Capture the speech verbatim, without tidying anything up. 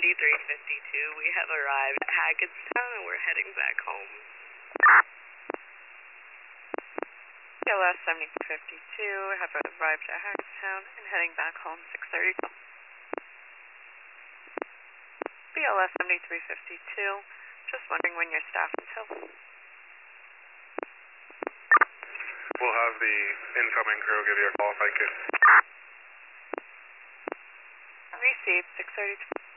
seventy-three fifty-two, we have arrived at Hackettstown and we're heading back home. B L S seventy-three fifty-two, have arrived at Hackettstown and heading back home, six thirty. B L S seventy-three fifty-two, just wondering when your staff until. We'll have the incoming crew give you a call, thank you. Received, six thirty.